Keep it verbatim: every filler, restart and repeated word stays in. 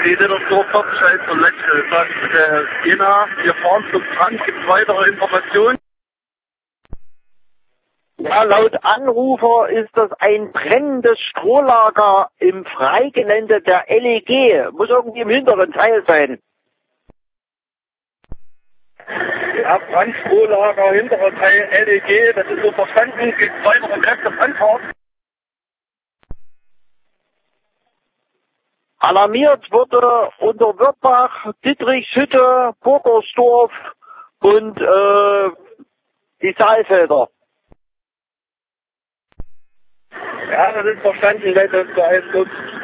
die Littersdorf Hauptscheid zur Letzte. Sagt äh, Jena, wir fahren zum Strand, gibt es weitere Informationen? Ja, laut Anrufer ist das ein brennendes Strohlager im Freigelände der L E G. Muss irgendwie im hinteren Teil sein. Ja, Brandstrohlager, hinterer Teil L E G, das ist so verstanden, gibt es weitere Kräfte Anfahrt. Alarmiert wurde unter Würtbach, Dittrichshütte, Burgersdorf und äh, die Saalfelder. Ja, das ist verstanden, das ist alles gut.